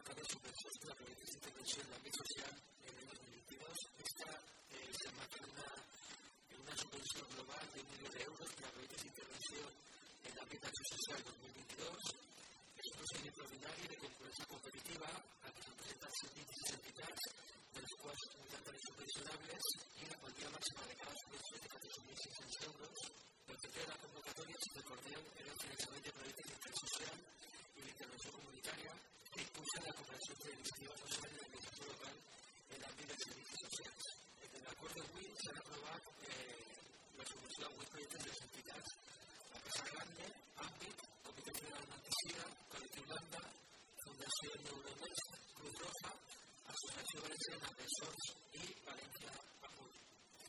convocado subvencions per a projectes d'intervenció en l'àmbit social en el 2022. Esta se enmarca en una subvenció global de 1 milió d'euros per a projectes d'intervenció en l'àmbit d'acció social 2022. És un procediment ordinari de concurrència competitiva al que s'han presentat 126 entitats, de les quals 80 les subvencionables, i la quantia màxima de cada subvenció és de 14.600 euros. Pel que té a la convocatòria, si recordeu, era el finançament de projectes d'interès social i l'intervenció comunitària que impulsa la cooperació entre l'iniciativa social i l'administració local en l'àmbit dels servicis socials. En l'acord d'avui s'han aprovat la subvenció a 8 projectes de les entitats: la Casa Grande, Àmbit, Comitè Federal d'Antisida, Col·lectiu Lambda, Fundació Neuronest, Cruz Roja, Associació Valenciana de Sords i València